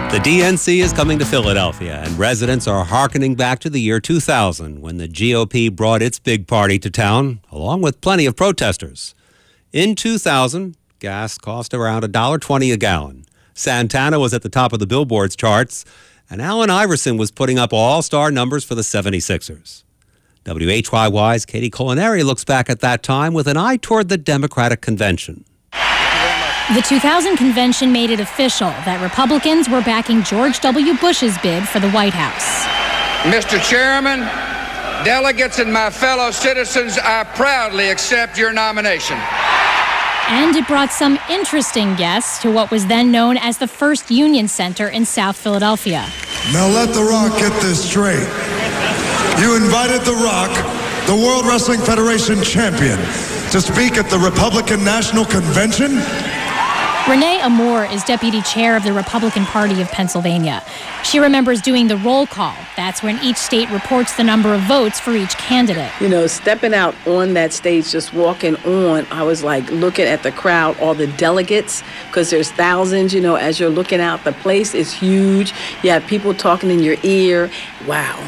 The DNC is coming to Philadelphia, and residents are hearkening back to the year 2000 when the GOP brought its big party to town, along with plenty of protesters. In 2000, gas cost around $1.20 a gallon. Santana was at the top of the Billboard's charts, and Allen Iverson was putting up all-star numbers for the 76ers. WHYY's Katie Culinary looks back at that time with an eye toward the Democratic convention. The 2000 convention made it official that Republicans were backing George W. Bush's bid for the White House. Mr. Chairman, delegates and my fellow citizens, I proudly accept your nomination. And it brought some interesting guests to what was then known as the First Union Center in South Philadelphia. Now let The Rock get this straight. You invited The Rock, the World Wrestling Federation champion, to speak at the Republican National Convention? Renee Amore is deputy chair of the Republican Party of Pennsylvania. She remembers doing the roll call. That's when each state reports the number of votes for each candidate. You know, stepping out on that stage, just walking on, I was like looking at the crowd, all the delegates, because there's thousands, you know, as you're looking out, the place is huge. You have people talking in your ear. Wow.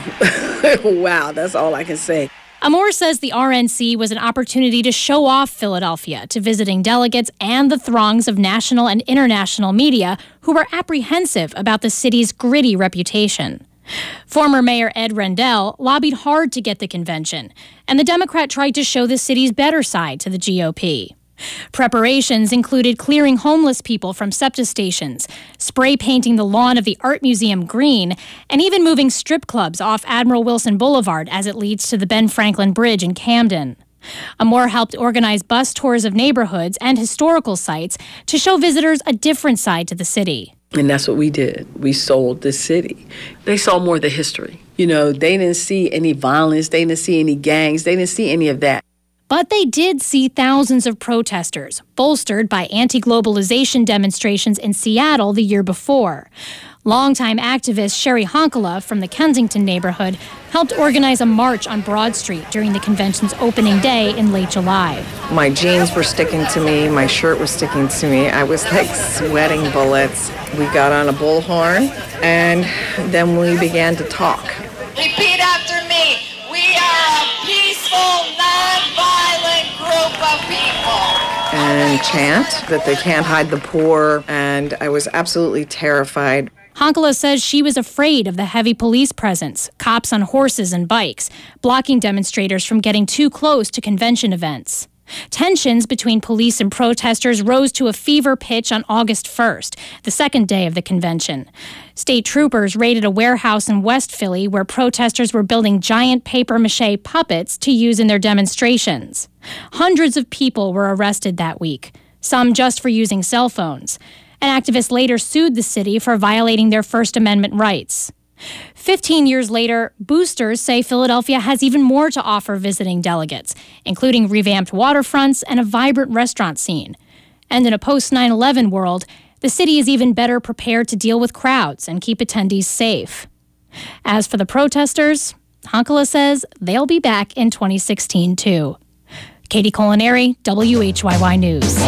Wow, that's all I can say. Amore says the RNC was an opportunity to show off Philadelphia to visiting delegates and the throngs of national and international media who were apprehensive about the city's gritty reputation. Former Mayor Ed Rendell lobbied hard to get the convention, and the Democrat tried to show the city's better side to the GOP. Preparations included clearing homeless people from SEPTA stations, spray painting the lawn of the Art Museum green, and even moving strip clubs off Admiral Wilson Boulevard as it leads to the Ben Franklin Bridge in Camden. Amore helped organize bus tours of neighborhoods and historical sites to show visitors a different side to the city. And that's what we did. We sold the city. They saw more of the history. You know, they didn't see any violence. They didn't see any gangs. They didn't see any of that. But they did see thousands of protesters, bolstered by anti-globalization demonstrations in Seattle the year before. Longtime activist Sherry Honkala from the Kensington neighborhood helped organize a march on Broad Street during the convention's opening day in late July. My jeans were sticking to me. My shirt was sticking to me. I was like sweating bullets. We got on a bullhorn, and then we began to talk. Repeat after me. We are a peaceful, non-violent group of people. And chant that they can't hide the poor, and I was absolutely terrified. Honkala says she was afraid of the heavy police presence, cops on horses and bikes, blocking demonstrators from getting too close to convention events. Tensions between police and protesters rose to a fever pitch on August 1st, the second day of the convention. State troopers raided a warehouse in West Philly where protesters were building giant papier-mâché puppets to use in their demonstrations. Hundreds of people were arrested that week, some just for using cell phones. An activist later sued the city for violating their First Amendment rights. 15 years later, boosters say Philadelphia has even more to offer visiting delegates, including revamped waterfronts and a vibrant restaurant scene. And in a post-9/11 world, the city is even better prepared to deal with crowds and keep attendees safe. As for the protesters, Honkala says they'll be back in 2016 too. Katie Culinary, WHYY News.